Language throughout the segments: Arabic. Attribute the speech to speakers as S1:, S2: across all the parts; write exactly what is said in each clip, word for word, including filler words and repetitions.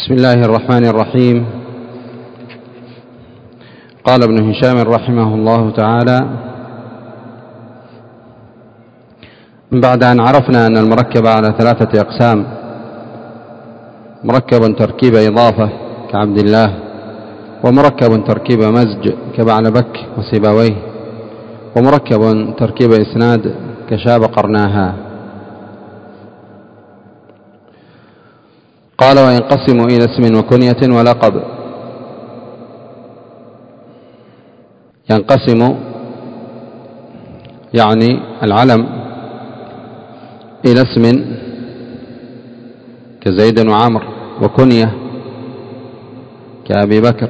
S1: بسم الله الرحمن الرحيم. قال ابن هشام رحمه الله تعالى: بعد أن عرفنا أن المركب على ثلاثة أقسام: مركب تركيب إضافة كعبد الله، ومركب تركيب مزج كبعلبك وسيبويه، ومركب تركيب إسناد كشاب قرناها. قال: وينقسم إلى اسم وكنية ولقب. ينقسم يعني العلم إلى اسم كزيد وعمر، وكنية كأبي بكر،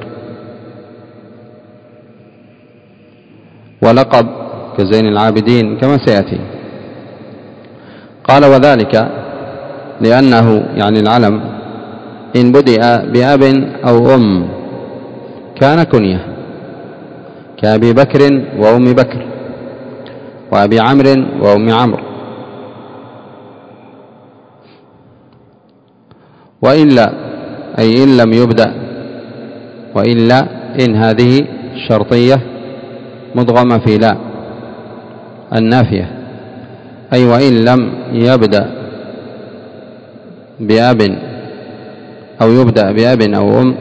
S1: ولقب كزين العابدين كما سيأتي. قال: وذلك لأنه يعني العلم إن بدأ بأب أو أم كان كنية، كأبي بكر وأم بكر، وأبي عمرو وأم عمرو. وإلا أي إن لم يبدأ، وإلا إن هذه شرطية مدغمة في لا النافية، أي وإن لم يبدأ بأب أو يبدأ بأب أو أم،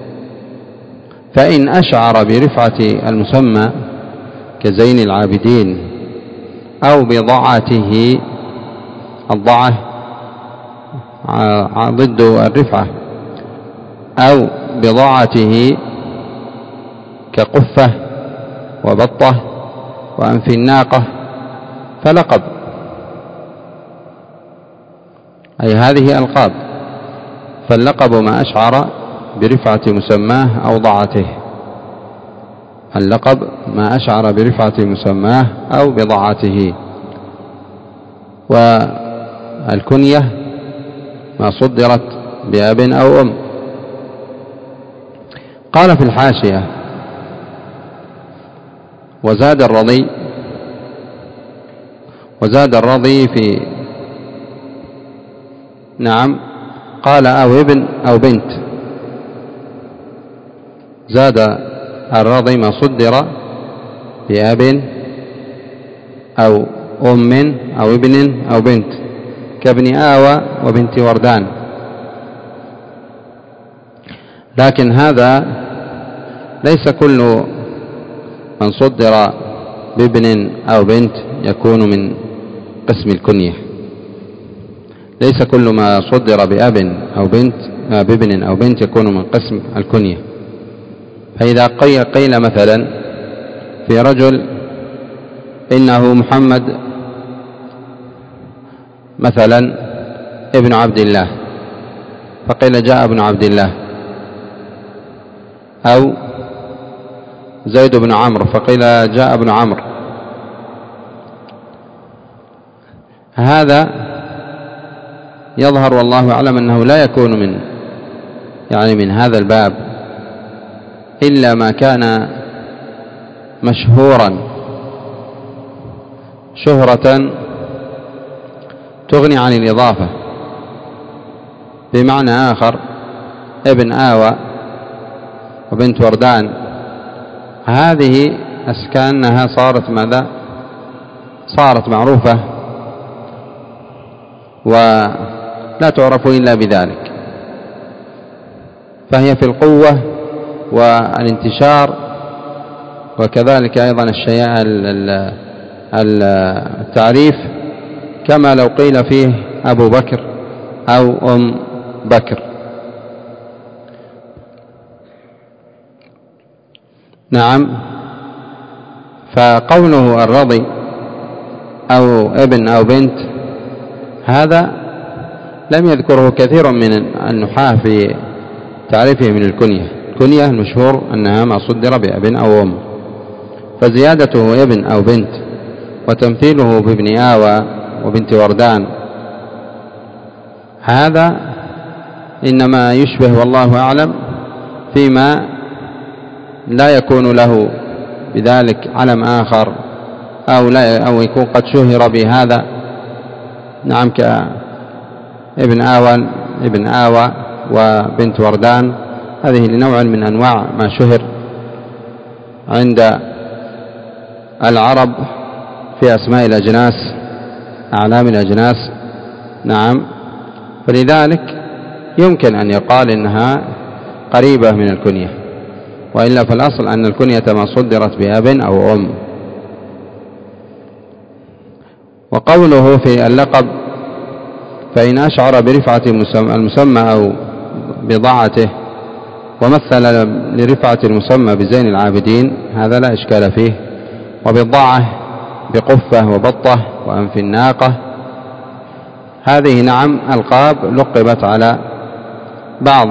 S1: فإن أشعر برفعة المسمى كزين العابدين أو بضعته، الضعة ضد الرفعة، أو بضعته كقفة وبطة وأنف الناقة فلقب، أي هذه ألقاب. فاللقب ما أشعر برفعة مسماه أو ضعته، اللقب ما أشعر برفعة مسماه أو بضعته. والكنية ما صدرت بأب أو أم. قال في الحاشية: وزاد الرضي وزاد الرضي في نعم قال أو ابن أو بنت. زاد الرضي ما صدر بأب أو أم أو ابن أو بنت، كابن آوى وبنت وردان. لكن هذا ليس كل من صدر بابن أو بنت يكون من قسم الكنية، ليس كل ما صدر بأب أو بنت بابن أو بنت يكون من قسم الكنية. فإذا قيل مثلا في رجل إنه محمد مثلا ابن عبد الله، فقيل جاء ابن عبد الله، أو زيد بن عمرو فقيل جاء ابن عمرو، هذا يظهر والله أعلم أنه لا يكون من يعني من هذا الباب إلا ما كان مشهورا شهرة تغني عن الإضافة. بمعنى آخر: ابن آوى وبنت وردان، هذه أسكانها صارت ماذا؟ صارت معروفة ولا تعرف إلا بذلك، فهي في القوة والانتشار، وكذلك أيضا التعريف، كما لو قيل فيه أبو بكر أو أم بكر. نعم. فقوله الرضي أو ابن أو بنت هذا لم يذكره كثير من النحاة في تعريفه من الكنية. الكنية المشهور أنها ما صدر بأب أو أم، فزيادته ابن أو بنت وتمثيله بابن آوى وبنت وردان هذا إنما يشبه والله أعلم فيما لا يكون له بذلك علم آخر، أو لا أو يكون قد شهر بهذا. نعم، كابن آوى ابن آوى وبنت وردان، هذه لنوع من أنواع ما شهر عند العرب في أسماء الأجناس، أعلام الأجناس. نعم، فلذلك يمكن أن يقال إنها قريبة من الكنية، وإلا فالأصل أن الكنية ما صدرت بأب أو أم. وقوله في اللقب فإن أشعر برفعة المسمى أو بضاعته ومثل لرفعة المسمى بزين العابدين، هذا لا إشكال فيه. وبالضاعة بقفة وبطة وأنف الناقة، هذه نعم ألقاب لقبت على بعض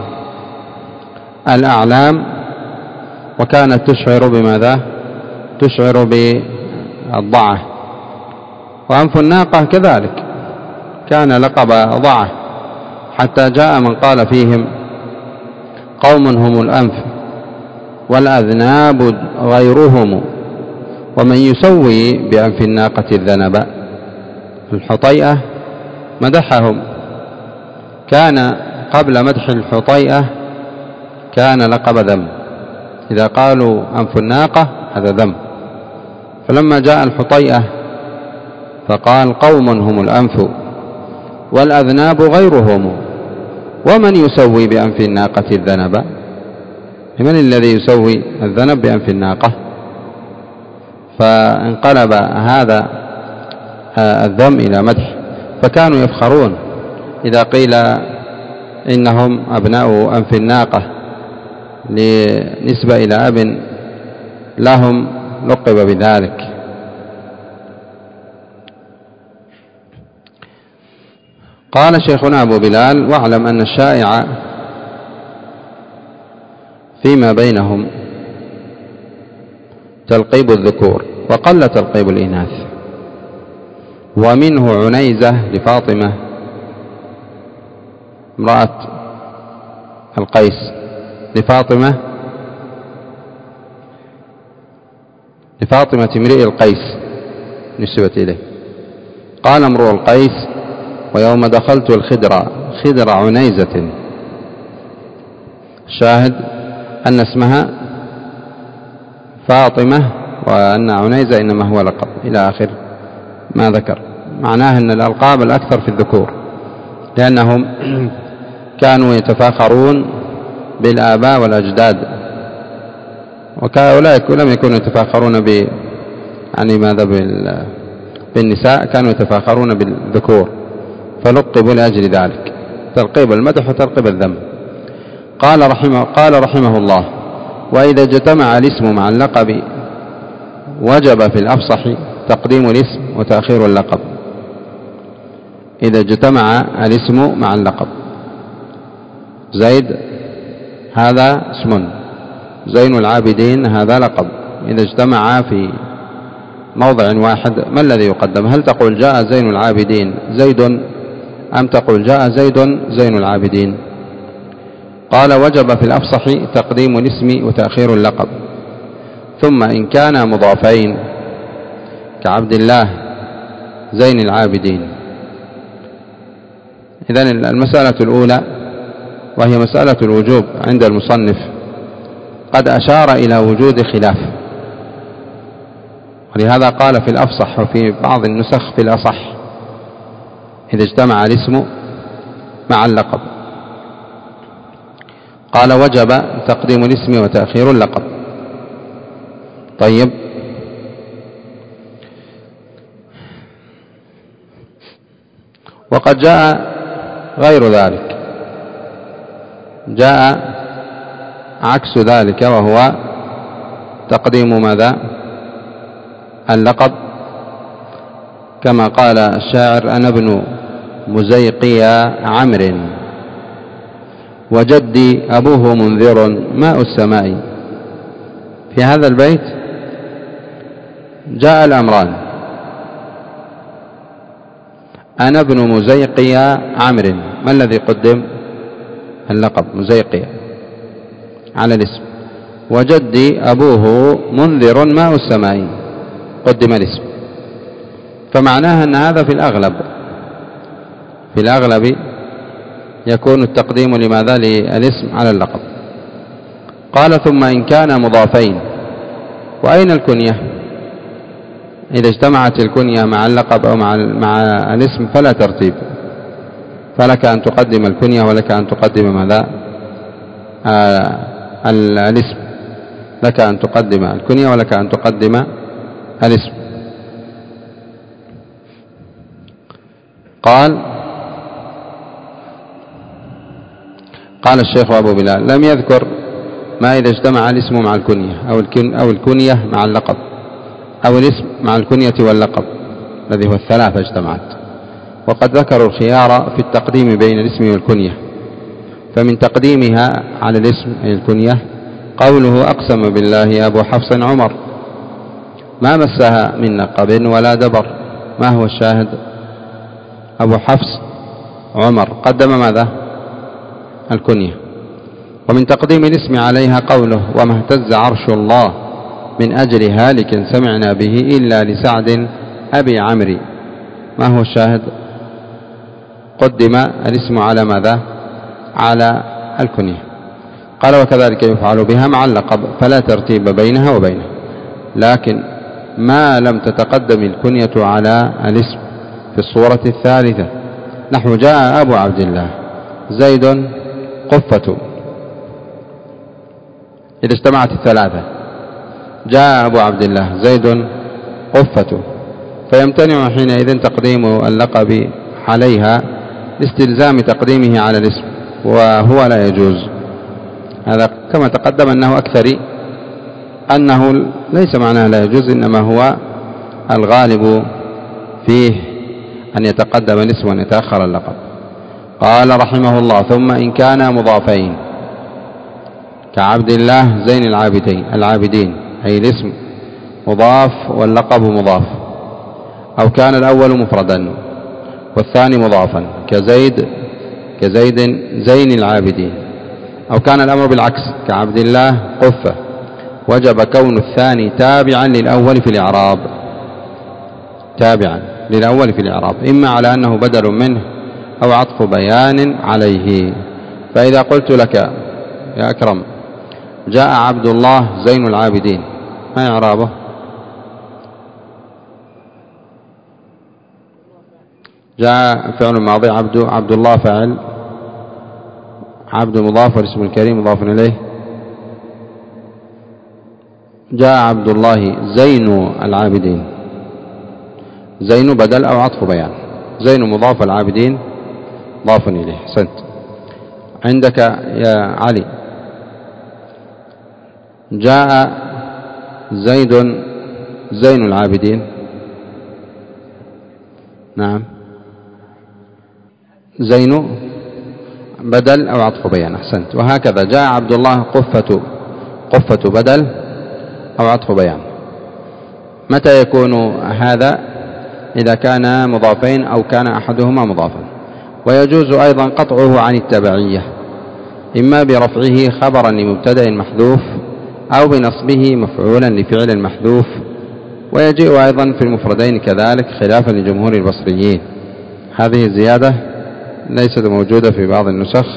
S1: الأعلام وكانت تشعر بماذا؟ تشعر بالضعة. وأنف الناقة كذلك كان لقب ضعة، حتى جاء من قال فيهم قوم هم الأنف والأذناب غيرهم ومن يسوي بأنف الناقة الذنب. الحطيئة مدحهم، كان قبل مدح الحطيئة كان لقب ذم، إذا قالوا أنف الناقة هذا ذم. فلما جاء الحطيئة فقال قوم هم الأنف والأذناب غيرهم ومن يسوي بأنف الناقة الذنب. من الذي يسوي الذنب بأنف الناقة؟ فانقلب هذا الذم إلى مدح، فكانوا يفخرون إذا قيل إنهم أبناء أنف الناقة لنسبة إلى أب لهم لقب بذلك. قال شيخنا أبو بلال: واعلم أن الشائع فيما بينهم تلقيب الذكور وقل تلقيب الإناث، ومنه عنيزة لفاطمة امرأة القيس، لفاطمة لفاطمة امرئ القيس نسبت إليه. قال امرؤ القيس: ويوم دخلت الخدر خدر عنيزة. الشاهد أن اسمها فاطمة وأن عنيزة إنما هو لقب إلى آخر ما ذكر. معناه أن الألقاب الأكثر في الذكور، لأنهم كانوا يتفاخرون بالآباء والأجداد، وأولئك لم يكونوا يتفاخرون ب يعني ماذا بالنساء، كانوا يتفاخرون بالذكور فلقبوا لأجل ذلك، تلقيب المدح وتلقيب الذم. قال رحمه, قال رحمه الله: وإذا اجتمع الاسم مع اللقب وجب في الأفصح تقديم الاسم وتأخير اللقب. إذا اجتمع الاسم مع اللقب، زيد هذا اسم، زين العابدين هذا لقب، إذا اجتمعا في موضع واحد ما الذي يقدم؟ هل تقول جاء زين العابدين زيد، أم تقول جاء زيد زين العابدين؟ قال: وجب في الأفصح تقديم الاسم وتأخير اللقب. ثم إن كان مضافين كعبد الله زين العابدين. إذن المسألة الأولى وهي مسألة الوجوب عند المصنف قد أشار إلى وجود خلاف، ولهذا قال في الأفصح وفي بعض النسخ في الأصح إذا اجتمع الاسم مع اللقب. قال: وجب تقديم الاسم وتأخير اللقب. طيب، وقد جاء غير ذلك، جاء عكس ذلك، وهو تقديم ماذا؟ اللقب، كما قال الشاعر: أنا ابن مزيقيا عمرو وجدي أبوه منذر ماء السماء. في هذا البيت جاء الأمران: أنا ابن مزيقيا عمرو، ما الذي قدم؟ اللقب مزيقيا على الاسم، وجدي أبوه منذر ماء السماء قدم الاسم. فمعناها أن هذا في الأغلب في الأغلب يكون التقديم لماذا؟ للاسم على اللقب. قال ثم إن كان مضافين. وأين الكنية؟ إذا اجتمعت الكنية مع اللقب أو مع مع الاسم فلا ترتيب، فلك أن تقدم الكنية ولك أن تقدم ماذا؟ آه الاسم. لك أن تقدم الكنية ولك أن تقدم الاسم. قال قال الشيخ أبو بلال لم يذكر ما إذا اجتمع الاسم مع الكنية أو أو الكنية مع اللقب أو الاسم مع الكنية واللقب الذي هو الثلاثة اجتمعت. وقد ذكروا الخيار في التقديم بين الاسم والكنية، فمن تقديمها على الاسم أي الكنية قوله أقسم بالله أبو حفص عمر ما مسها من نقب ولا دبر. ما هو الشاهد؟ أبو حفص عمر قدم ماذا؟ الكنية. ومن تقديم الاسم عليها قوله وما اهتز عرش الله من أجل هالك سمعنا به إلا لسعد أبي عمري. ما هو الشاهد؟ قدم الاسم على ماذا؟ على الكنية. قال وكذلك يفعل بها مع اللقب فلا ترتيب بينها وبينه، لكن ما لم تتقدم الكنية على الاسم في الصورة الثالثة نحو جاء أبو عبد الله زيد قفة. إذا اجتمعت الثلاثة جاء أبو عبد الله زيد قفة، فيمتنع حينئذ تقديم اللقب عليها لاستلزام تقديمه على الاسم، وهو لا يجوز. هذا كما تقدم أنه أكثر أنه ليس معناه لا يجوز، إنما هو الغالب فيه أن يتقدم الاسم وأن يتأخر اللقب. قال رحمه الله ثم إن كان مضافين كعبد الله زين العابدين العابدين أي الاسم مضاف واللقب مضاف، أو كان الأول مفردا والثاني مضافا كزيد كزيد زين العابدين، أو كان الأمر بالعكس كعبد الله قفة، وجب كون الثاني تابعا للأول في الإعراب تابعا للأول في الإعراب إما على أنه بدل منه أو عطف بيان عليه. فإذا قلت لك يا أكرم جاء عبد الله زين العابدين ما إعرابه؟ جاء فعل ماضي عبد عبد الله فاعل عبد مضاف والاسم الكريم مضاف إليه. جاء عبد الله زين العابدين زين بدل أو عطف بيان، زين مضاف العابدين مضاف إليه. أحسنت. عندك يا علي جاء زيد زين العابدين. نعم زين بدل أو عطف بيان. أحسنت. وهكذا جاء عبد الله قفة قفة بدل أو عطف بيان. متى يكون هذا؟ إذا كان مضافين أو كان أحدهما مضافا. ويجوز أيضا قطعه عن التبعية إما برفعه خبرا لمبتدأ محذوف أو بنصبه مفعولا لفعل محذوف. ويجيء أيضا في المفردين كذلك خلافا لجمهور البصريين. هذه الزيادة ليست موجودة في بعض النسخ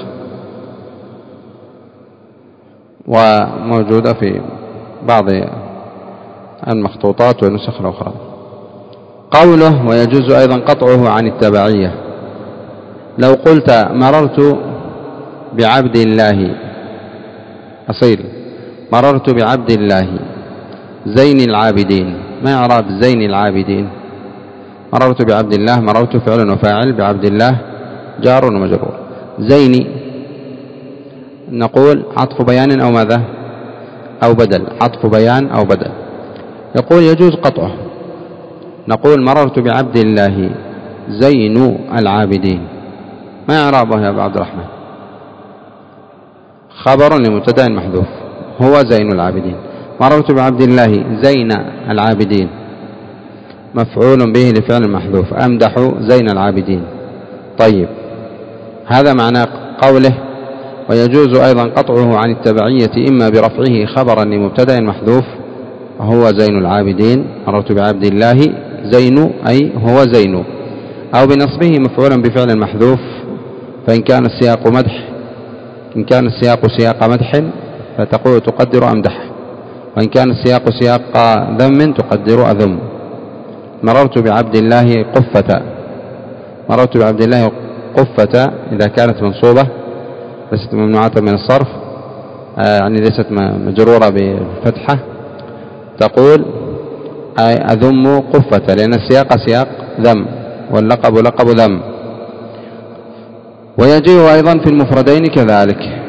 S1: وموجودة في بعض المخطوطات والنسخ الأخرى. قوله ويجوز أيضا قطعه عن التبعية لو قلت مررت بعبد الله أصيل مررت بعبد الله زين العابدين. ما إعراب زين العابدين؟ مررت بعبد الله مررت فعل وفاعل بعبد الله جار ومجرور. زين نقول عطف بيان أو ماذا أو بدل عطف بيان أو بدل. يقول يجوز قطعه نقول مررت بعبد الله زين العابدين. ما إعرابه يا أبو عبد الرحمن؟ خبر لمبتدأ محذوف هو زين العابدين. مررت بعبد الله زين العابدين مفعول به لفعل محذوف أمدح زين العابدين. طيب هذا معنى قوله ويجوز أيضا قطعه عن التبعية إما برفعه خبرا لمبتدأ محذوف هو زين العابدين مررت بعبد الله زين أي هو زين، أو بنصبه مفعولا بفعل محذوف فإن كان السياق مدح إن كان السياق سياق مدح فتقول تقدر أمدح، وإن كان السياق سياق ذم تقدر أذم. مررت بعبد الله قفة، مررت بعبد الله قفة إذا كانت منصوبة ليست ممنوعة من الصرف، يعني ليست مجرورة بالفتحة، تقول أذم قفة، لأن السياق سياق ذم واللقب لقب ذم. ويجيء أيضا في المفردين كذلك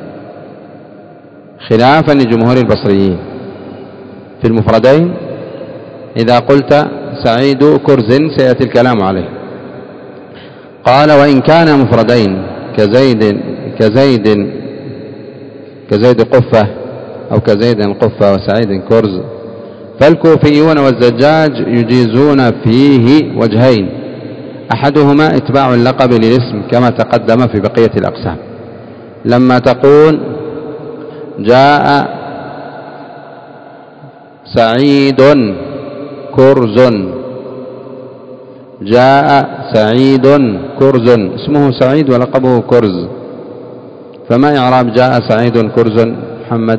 S1: خلافا لجمهور البصريين. في المفردين إذا قلت سعيد كرز سيأتي الكلام عليه. قال وإن كان مفردين كزيد كزيد كزيد قفة أو كزيد قفة وسعيد كرز، فالكوفيون والزجاج يجيزون فيه وجهين، أحدهما إتباع اللقب للاسم كما تقدم في بقية الأقسام. لما تقول جاء سعيد كرز، جاء سعيد كرز، اسمه سعيد ولقبه كرز، فما إعراب جاء سعيد كرز؟ محمد.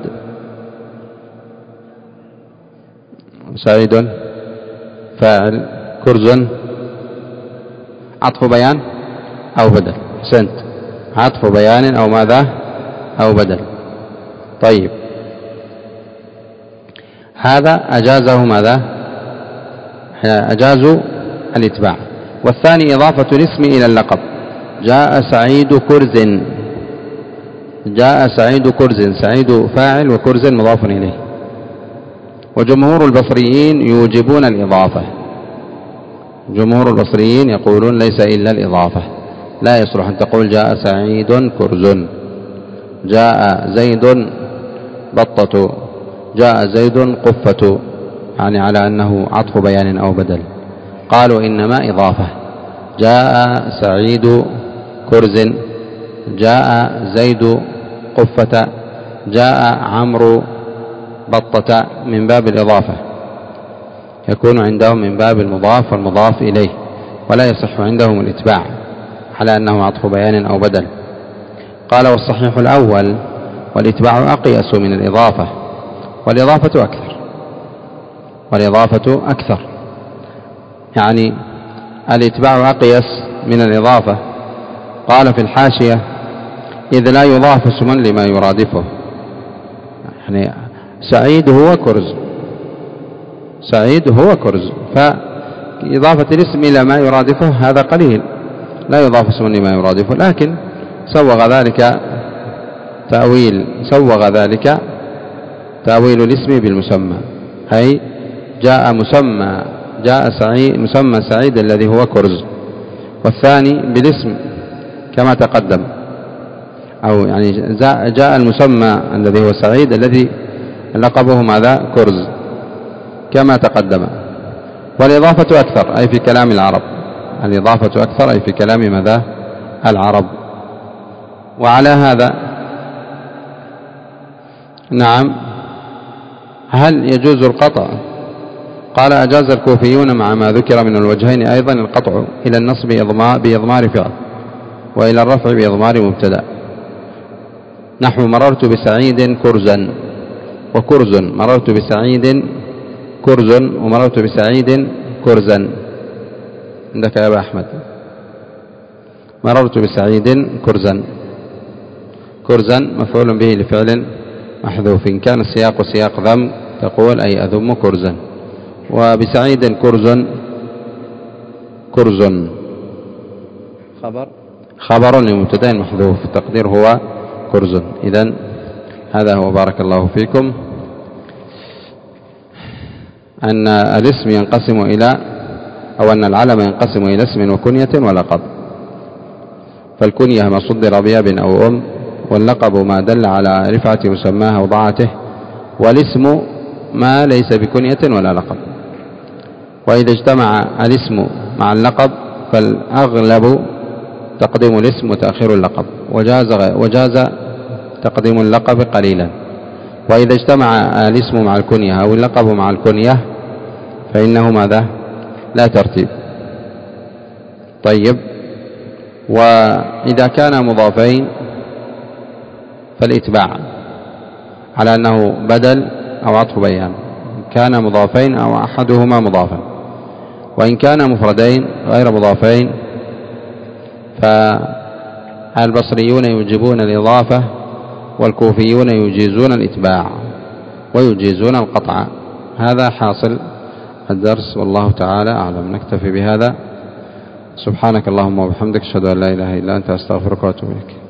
S1: سعيد فاعل، كرز عطف بيان أو بدل. أحسنت، عطف بيان أو ماذا أو بدل. طيب، هذا أجازه ماذا؟ أجازوا الإتباع. والثاني إضافة الاسم إلى اللقب، جاء سعيد كرز، جاء سعيد كرز، سعيد فاعل وكرز مضاف إليه. وجمهور البصريين يوجبون الإضافة، جمهور البصريين يقولون ليس إلا الإضافة، لا يصلح أن تقول جاء سعيد كرز، جاء زيد بطة، جاء زيد قفة، يعني على أنه عطف بيان أو بدل. قالوا إنما إضافة، جاء سعيد كرز، جاء زيد قفة، جاء عمرو بطة، من باب الإضافة، يكون عندهم من باب المضاف والمضاف إليه، ولا يصح عندهم الإتباع على أنه عطف بيان أو بدل. قال والصحيح الأول، والإتباع أقيس من الإضافة، والإضافة أكثر، والإضافة أكثر، يعني الإتباع أقيس من الإضافة. قال في الحاشية إذ لا يضاف اسما لما يرادفه، يعني سعيد هو كرز، سعيد هو كرز، فإضافة الاسم إلى ما يرادفه هذا قليل، لا يضاف اسم لما يرادفه. لكن سوغ ذلك تأويل سوغ ذلك تأويل الاسم بالمسمى، أي جاء مسمى جاء سعيد مسمى سعيد الذي هو كرز، والثاني بالاسم كما تقدم، أو يعني جاء المسمى الذي هو سعيد الذي لقبه ماذا؟ كرز، كما تقدم. والإضافة أكثر أي في كلام العرب، الإضافة أكثر أي في كلام ماذا؟ العرب. وعلى هذا نعم، هل يجوز القطع؟ قال أجاز الكوفيون مع ما ذكر من الوجهين أيضا القطع إلى النصب بإضمار فعل، وإلى الرفع بإضمار مبتدأ، نحو مررت بسعيد كرزا وكرز، مررت بسعيد كرز ومررت بسعيد كرزا. عندك يا أبا أحمد؟ مررت بسعيد كرزا، كرزا مفعول به لفعل محذوف، إن كان السياق سياق ذم تقول أي أذم كرزا. وبسعيد كرز، كرز خبر خبر لمبتدأ محذوف، التقدير هو كرز. إذن هذا هو، بارك الله فيكم، أن الاسم ينقسم إلى أو أن العلم ينقسم إلى اسم وكنية ولقب. فالكنية ما صدر بأب أو أم، واللقب ما دل على رفعة مسماه وضاعته، والاسم ما ليس بكنية ولا لقب. وإذا اجتمع الاسم مع اللقب فالأغلب تقديم الاسم وتأخير اللقب، وجاز, وجاز تقديم اللقب قليلا. وإذا اجتمع الاسم مع الكنية أو اللقب مع الكنية فإنه ماذا؟ لا ترتيب. طيب، وإذا كان مضافين فالإتباع على أنه بدل أو عطف بيان، كان مضافين أو أحدهما مضافا. وإن كان مفردين غير مضافين فالبصريون يوجبون الإضافة والكوفيون يجيزون الإتباع ويجيزون القطع. هذا حاصل الدرس والله تعالى أعلم. نكتفي بهذا. سبحانك اللهم وبحمدك، أشهد أن لا إله إلا أنت، أستغفرك وأتوب إليك.